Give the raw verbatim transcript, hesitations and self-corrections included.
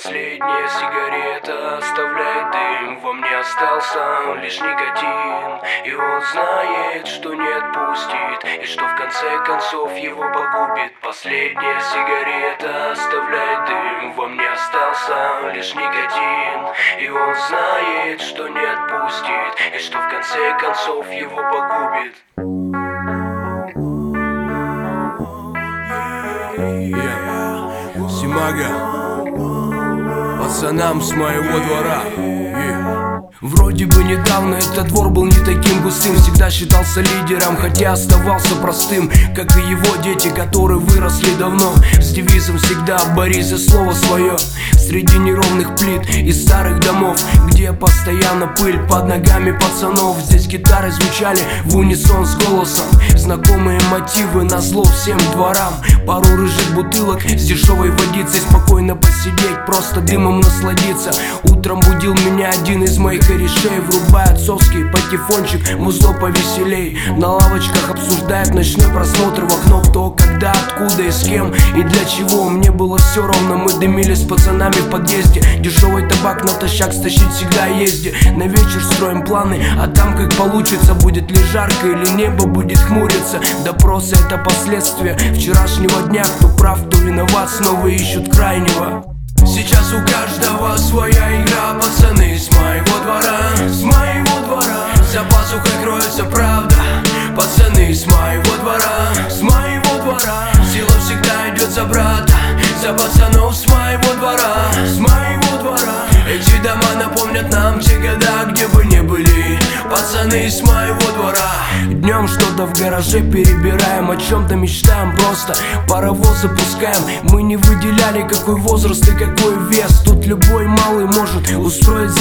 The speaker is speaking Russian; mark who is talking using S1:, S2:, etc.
S1: Последняя сигарета оставляет дым. Во мне остался лишь никотин, и он знает, что не отпустит, и что в конце концов его погубит. Последняя сигарета оставляет дым. Во мне остался лишь никотин, и он знает, что не отпустит, и что в конце концов его погубит.
S2: Yeah. Симага, пацанам с моего двора. Yeah. Вроде бы недавно этот двор был не таким густым, всегда считался лидером, хотя оставался простым, как и его дети, которые выросли давно, с девизом всегда «борись за слово свое». Среди неровных плит и старых домов, где постоянно пыль под ногами пацанов, здесь гитары звучали в унисон с голосом, знакомые мотивы назло всем дворам. Пару рыжих бутылок с дешевой водицей, спокойно посидеть, просто дымом насладиться. Утром будил меня один из моих корешей, врубая отцовский патефончик, музло повеселей. На лавочках обсуждают ночной просмотр в окно, кто, когда, откуда и с кем и для чего. Мне было все равно, мы дымили с пацанами в подъезде. Дешевый табак натощак стащить всегда езди. На вечер строим планы, а там как получится. Будет ли жарко или небо будет хмуриться. Допросы — это последствия вчерашнего дня. Кто прав, кто виноват, снова ищут крайнего. Сейчас у каждого своя игра, пацаны с моего двора, с моего двора. За пазухой кроется правда, пацаны с моего двора, с моего двора. Сила всегда идет за брата, за пацанов с моего двора, с моего двора. Эти дома напомнят нам те года, где бы не были пацаны с моего двора. Днем что-то в гараже перебираем, о чем-то мечтаем, просто паровоз запускаем. Мы не выделяли, какой возраст и какой вес. Тут любой малый может устроить